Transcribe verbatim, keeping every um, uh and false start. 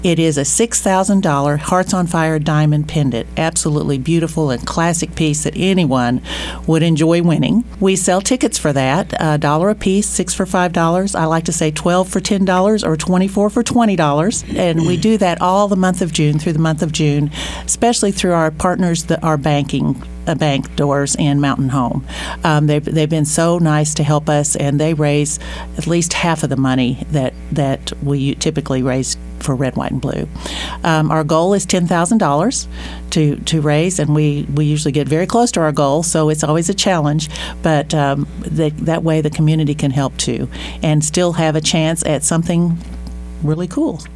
It is a six thousand dollars Hearts on Fire diamond pendant. Absolutely beautiful and classic piece that anyone would enjoy winning. We sell tickets for that, a dollar a piece, six for five dollars. I like to say twelve for ten dollars or twenty-four for twenty dollars. And we do that all the month of June, through the month of June, especially through our partners that are banking a bank doors in Mountain Home. Um, they've, they've been so nice to help us, and they raise at least half of the money that, that we typically raise for Red, White, and Blue. Um, our goal is ten thousand dollars to, to raise, and we, we usually get very close to our goal, so it's always a challenge, but um, the, that way the community can help too and still have a chance at something really cool.